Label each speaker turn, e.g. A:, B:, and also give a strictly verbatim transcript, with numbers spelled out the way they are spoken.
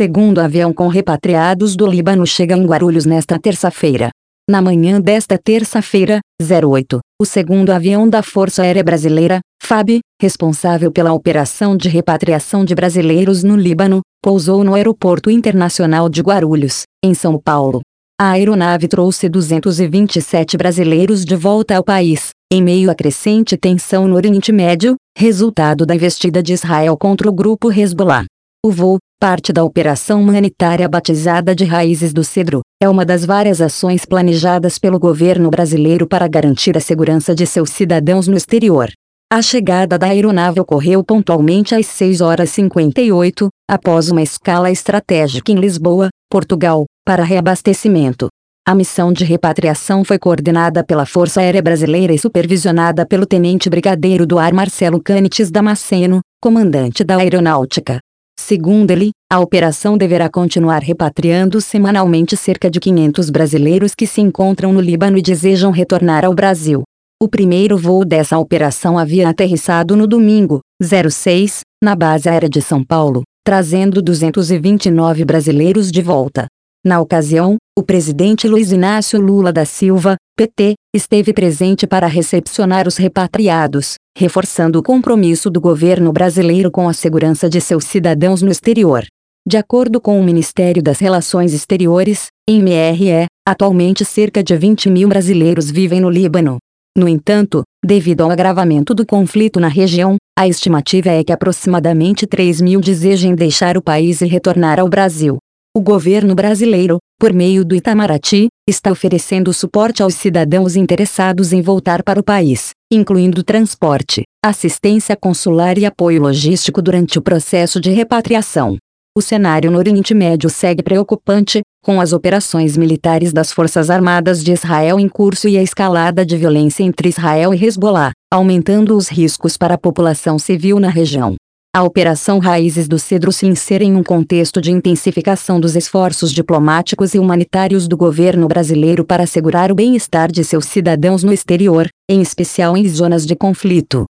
A: segundo avião com repatriados do Líbano chega em Guarulhos nesta terça-feira. Na manhã desta terça-feira, oito, o segundo avião da Força Aérea Brasileira, F A B, responsável pela operação de repatriação de brasileiros no Líbano, pousou no Aeroporto Internacional de Guarulhos, em São Paulo. A aeronave trouxe duzentos e vinte e sete brasileiros de volta ao país, em meio à crescente tensão no Oriente Médio, resultado da investida de Israel contra o grupo Hezbollah. O voo, parte da operação humanitária batizada de Raízes do Cedro, é uma das várias ações planejadas pelo governo brasileiro para garantir a segurança de seus cidadãos no exterior. A chegada da aeronave ocorreu pontualmente às seis horas e cinquenta e oito, após uma escala estratégica em Lisboa, Portugal, para reabastecimento. A missão de repatriação foi coordenada pela Força Aérea Brasileira e supervisionada pelo Tenente Brigadeiro do Ar Marcelo Canites Damasceno, comandante da Aeronáutica. Segundo ele, a operação deverá continuar repatriando semanalmente cerca de quinhentos brasileiros que se encontram no Líbano e desejam retornar ao Brasil. O primeiro voo dessa operação havia aterrissado no domingo, seis, na base aérea de São Paulo, trazendo duzentos e vinte e nove brasileiros de volta. Na ocasião, o presidente Luiz Inácio Lula da Silva, P T, esteve presente para recepcionar os repatriados, reforçando o compromisso do governo brasileiro com a segurança de seus cidadãos no exterior. De acordo com o Ministério das Relações Exteriores, M R E, atualmente cerca de vinte mil brasileiros vivem no Líbano. No entanto, devido ao agravamento do conflito na região, a estimativa é que aproximadamente três mil desejem deixar o país e retornar ao Brasil. O governo brasileiro, por meio do Itamaraty, está oferecendo suporte aos cidadãos interessados em voltar para o país, incluindo transporte, assistência consular e apoio logístico durante o processo de repatriação. O cenário no Oriente Médio segue preocupante, com as operações militares das Forças Armadas de Israel em curso e a escalada de violência entre Israel e Hezbollah, aumentando os riscos para a população civil na região. A Operação Raízes do Cedro se insere em um contexto de intensificação dos esforços diplomáticos e humanitários do governo brasileiro para assegurar o bem-estar de seus cidadãos no exterior, em especial em zonas de conflito.